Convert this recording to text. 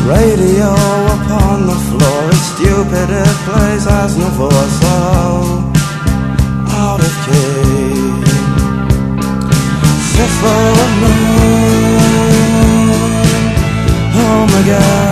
Radio upon the floor is stupid, it plays as no voice, so out of key. For a moon, oh my God.